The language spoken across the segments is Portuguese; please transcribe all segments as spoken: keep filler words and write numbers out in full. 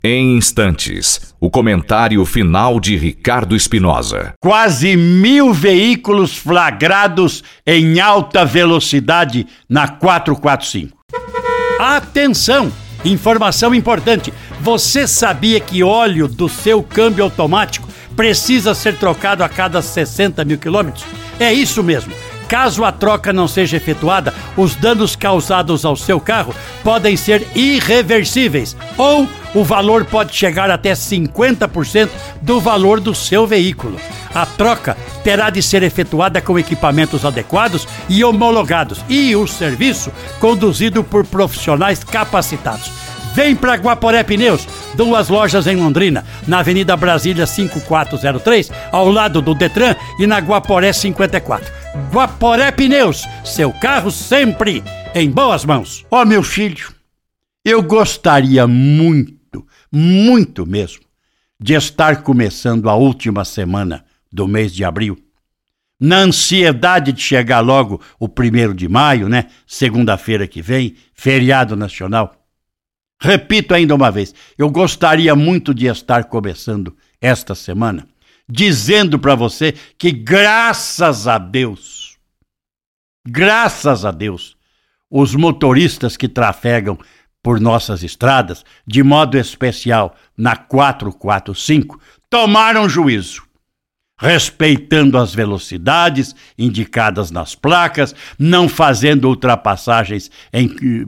Em instantes, o comentário final de Ricardo Espinosa. Quase mil veículos flagrados em alta velocidade na quatrocentos e quarenta e cinco. Atenção! Informação importante. Você sabia que óleo do seu câmbio automático precisa ser trocado a cada sessenta mil quilômetros? É isso mesmo. Caso a troca não seja efetuada, os danos causados ao seu carro podem ser irreversíveis ou o valor pode chegar até cinquenta por cento do valor do seu veículo. A troca terá de ser efetuada com equipamentos adequados e homologados e o serviço conduzido por profissionais capacitados. Vem para Guaporé Pneus, duas lojas em Londrina, na Avenida Brasília cinco quatro zero três, ao lado do Detran e na Guaporé cinquenta e quatro. Guaporé Pneus, seu carro sempre em boas mãos. Ó, meu filho, eu gostaria muito, muito mesmo, de estar começando a última semana do mês de abril. Na ansiedade de chegar logo o primeiro de maio, né? Segunda-feira que vem, feriado nacional. Repito ainda uma vez, eu gostaria muito de estar começando esta semana dizendo para você que graças a Deus, graças a Deus, os motoristas que trafegam por nossas estradas, de modo especial na quatrocentos e quarenta e cinco, tomaram juízo, respeitando as velocidades indicadas nas placas, não fazendo ultrapassagens em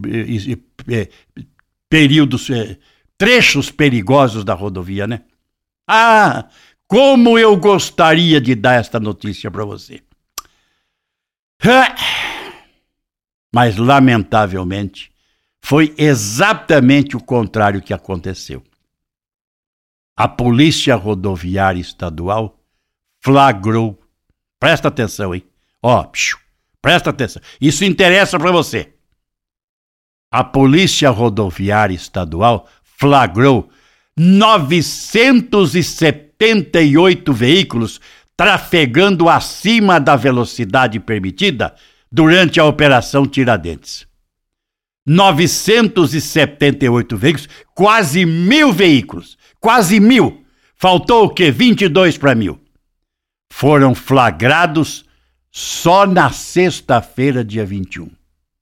períodos, trechos perigosos da rodovia, né? Ah, como eu gostaria de dar esta notícia para você. Mas, lamentavelmente, foi exatamente o contrário que aconteceu. A Polícia Rodoviária Estadual flagrou, presta atenção, hein? Ó, psiu, presta atenção, isso interessa para você. A Polícia Rodoviária Estadual flagrou novecentos e setenta e oito veículos trafegando acima da velocidade permitida durante a Operação Tiradentes. novecentos e setenta e oito veículos, quase mil veículos, quase mil. Faltou o quê? vinte e dois para mil. Foram flagrados só na sexta-feira, dia vinte e um.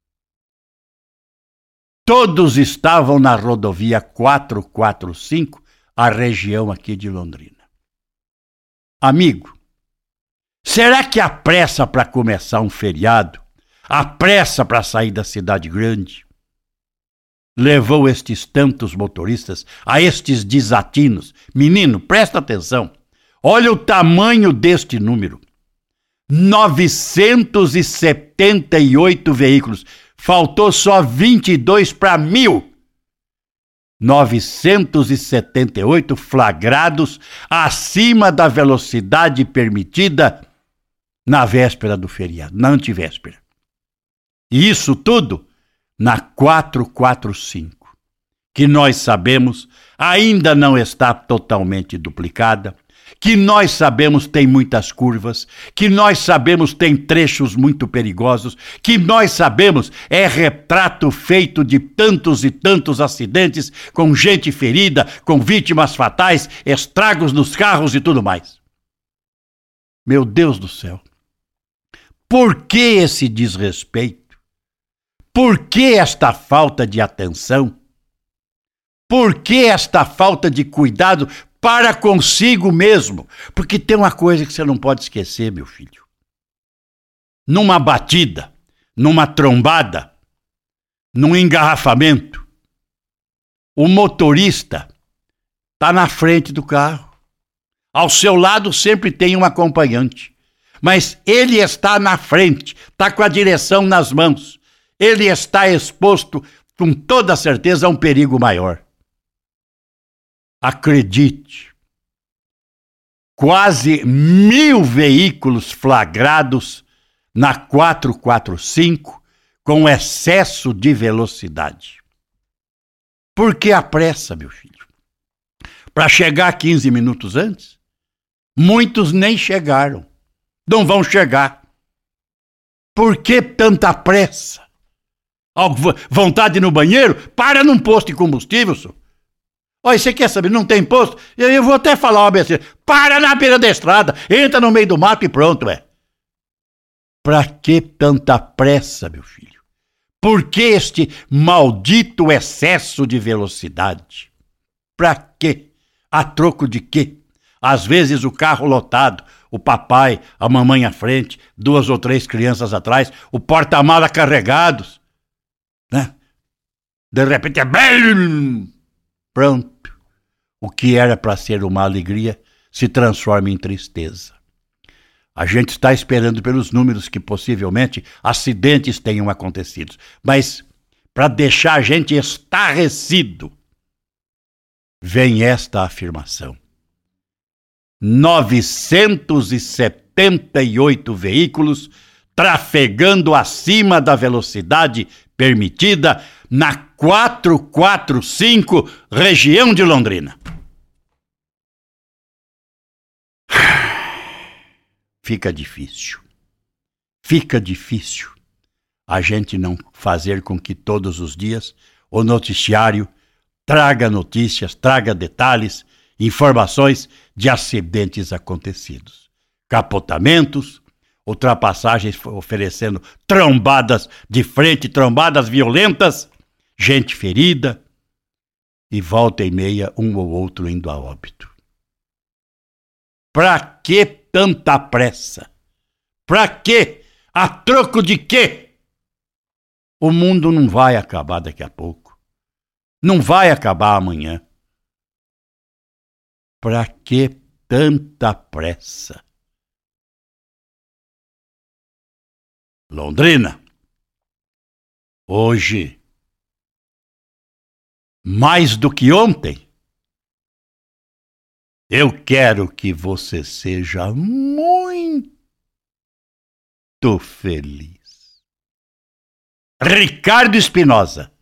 Todos estavam na rodovia quatrocentos e quarenta e cinco, a região aqui de Londrina. Amigo, será que a pressa para começar um feriado, a pressa para sair da cidade grande, levou estes tantos motoristas a estes desatinos? Menino, presta atenção. Olha o tamanho deste número. novecentos e setenta e oito veículos. Faltou só vinte e dois para mil. novecentos e setenta e oito flagrados acima da velocidade permitida na véspera do feriado, na antivéspera. E isso tudo na quatrocentos e quarenta e cinco, que nós sabemos ainda não está totalmente duplicada, que nós sabemos tem muitas curvas, que nós sabemos tem trechos muito perigosos, que nós sabemos é retrato feito de tantos e tantos acidentes, com gente ferida, com vítimas fatais, estragos nos carros e tudo mais. Meu Deus do céu, por que esse desrespeito? Por que esta falta de atenção? Por que esta falta de cuidado para consigo mesmo? Porque tem uma coisa que você não pode esquecer, meu filho. Numa batida, numa trombada, num engarrafamento, o motorista está na frente do carro. Ao seu lado sempre tem um acompanhante. Mas ele está na frente, está com a direção nas mãos. Ele está exposto, com toda certeza, a um perigo maior. Acredite, quase mil veículos flagrados na quatrocentos e quarenta e cinco com excesso de velocidade. Por que a pressa, meu filho? Para chegar quinze minutos antes? Muitos nem chegaram. Não vão chegar. Por que tanta pressa? Vontade no banheiro? Para num posto de combustível, senhor. Olha, você quer saber, não tem posto? Eu, eu vou até falar uma besteira. Para na beira da estrada, entra no meio do mato e pronto, é. Pra que tanta pressa, meu filho? Por que este maldito excesso de velocidade? Pra quê? A troco de quê? Às vezes o carro lotado, o papai, a mamãe à frente, duas ou três crianças atrás, o porta-mala carregados, né? De repente é... Pronto. O que era para ser uma alegria se transforma em tristeza. A gente está esperando pelos números que possivelmente acidentes tenham acontecido. Mas para deixar a gente estarrecido, vem esta afirmação. novecentos e setenta e oito veículos trafegando acima da velocidade permitida na quatrocentos e quarenta e cinco, região de Londrina. Fica difícil. Fica difícil a gente não fazer com que todos os dias o noticiário traga notícias, traga detalhes, informações de acidentes acontecidos. Capotamentos, ultrapassagens oferecendo trombadas de frente, trombadas violentas, gente ferida e volta e meia um ou outro indo a óbito. Pra que tanta pressa? Pra quê? A troco de quê? O mundo não vai acabar daqui a pouco. Não vai acabar amanhã. Pra que tanta pressa? Londrina, hoje, mais do que ontem, eu quero que você seja muito feliz. Ricardo Espinosa.